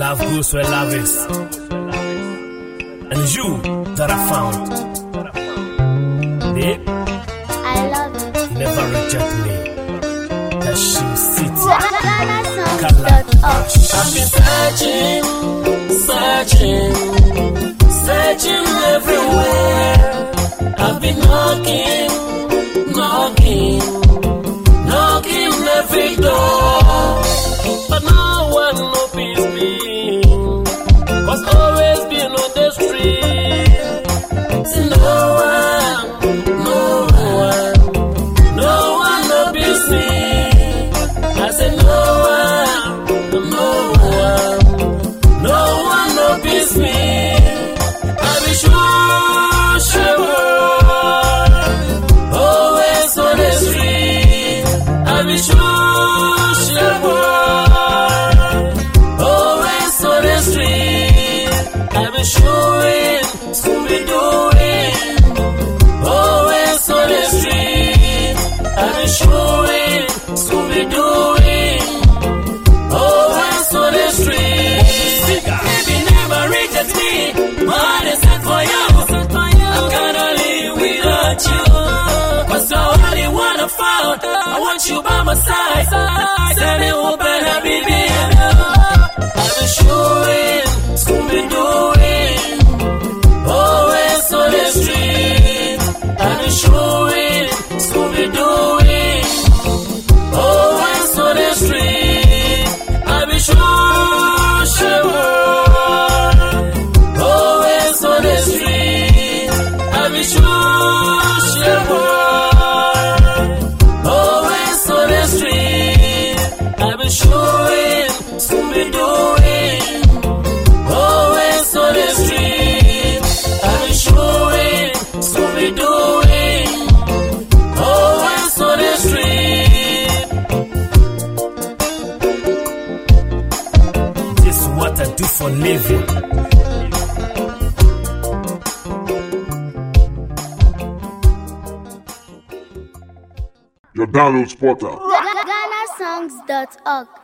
Love goes where love is. And you that I found, babe, I love it. you never reject me. That she sits. I've been searching everywhere. I've been knocking every door, but no one opens me. 'Cause always been on the street. See, no one opens me. I said no one opens me. I be sure always on the street. I be sure always on the street. I be showing, Scooby-Dooing, always on the street. I be showing, Scooby-Dooing, always on the street. Baby never reject me, man is set for you. I cannot live without you, 'cause I only wanna find. I want you by my side. Tell me who better be me. I've been showing, Scooby-Dooing, always on the street. I've been showing, Scooby-Dooing, always on the street. I've been showing, always on the street. I've been showing, always on the street. I've been showing, Scooby-Dooing, always on the street. I've been showing, Scooby-Dooing, always on the street. This is what I do for living. Your download portal. GhanaSongs.org